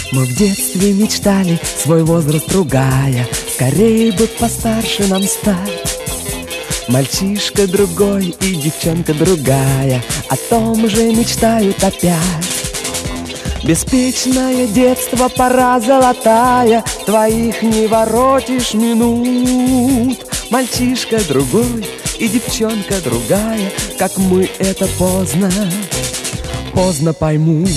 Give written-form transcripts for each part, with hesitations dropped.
Мы в детстве мечтали, свой возраст ругая, скорее бы постарше нам стать. Мальчишка другой и девчонка другая о том же мечтают опять. Беспечное детство, пора золотая, твоих не воротишь минут. Мальчишка другой и девчонка другая, как мы это поздно поймут.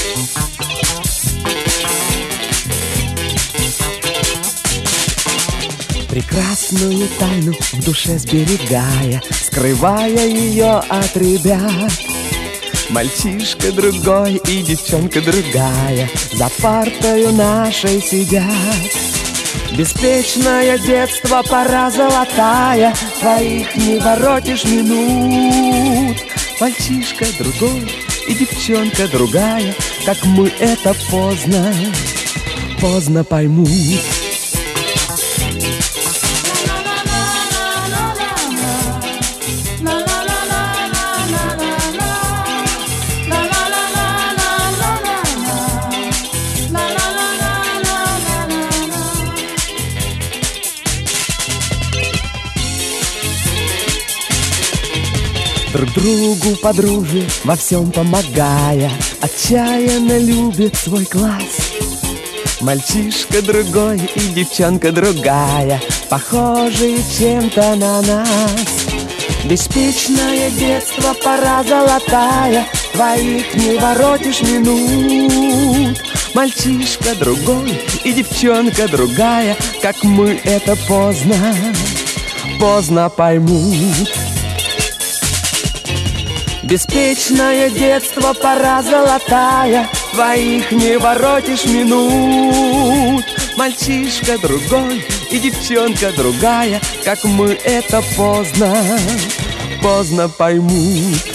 Прекрасную тайну в душе сберегая, скрывая ее от ребят. Мальчишка другой и девчонка другая за партою нашей сидят. Беспечное детство, пора золотая, твоих не воротишь минут. Мальчишка другой и девчонка другая, как мы это поздно поймут. Друг другу по дружбе во всем помогая, отчаянно любит свой класс. Мальчишка другой и девчонка другая, похожие чем-то на нас. Беспечное детство, пора золотая, твоих не воротишь минут. Мальчишка другой и девчонка другая, как мы это поздно поймут. Беспечное детство, пора золотая, твоих не воротишь минут. Мальчишка другой и девчонка другая, как мы это поздно поймут.